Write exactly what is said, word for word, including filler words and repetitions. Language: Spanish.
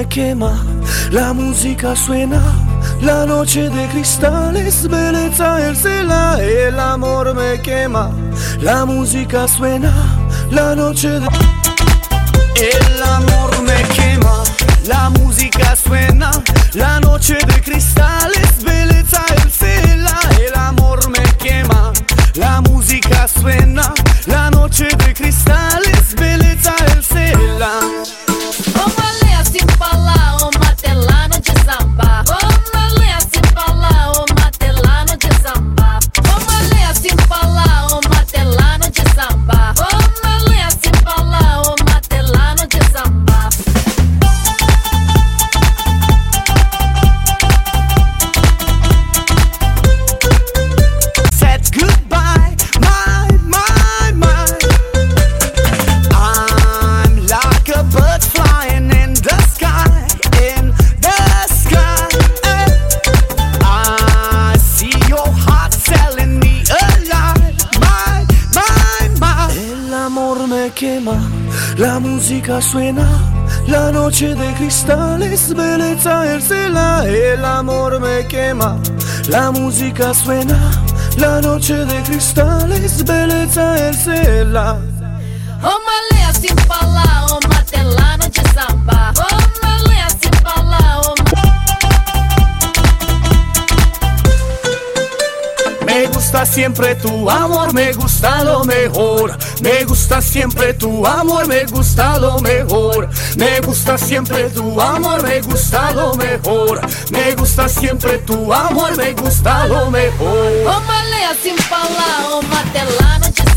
quema, la música suena, la noche de cristales, belleza el cela, el amor me quema, la música suena, la noche de... El amor me quema, la música suena, la noche de cristales, belleza el cela, el amor me quema, la música suena, la noche de cristales, belleza el cela. Vamos ler assim falar, o matelano de samba. Vamos ler assim falar, o matelano de samba. Vamos ler assim falar, o matelano de samba. Vamos ler assim falar, o matelano de samba. Said goodbye, my, my, my. I'm like a bird flying in the sky, in the sky. I see your heart telling me alive, my, my, my. El amor me quema, la música suena, la noche de cristales, belleza el cela. El amor me quema, la música suena, la noche de cristales, belleza el cela. Vamos ler assim falar, o matelano de samba. Vamos ler assim falar, o Me gusta siempre tu amor, me gusta lo mejor. Me gusta siempre tu amor, me gusta lo mejor. Me gusta siempre tu amor, me gusta lo mejor. Me gusta siempre tu amor, me gusta lo mejor. Vamos ler assim falar, o matelano de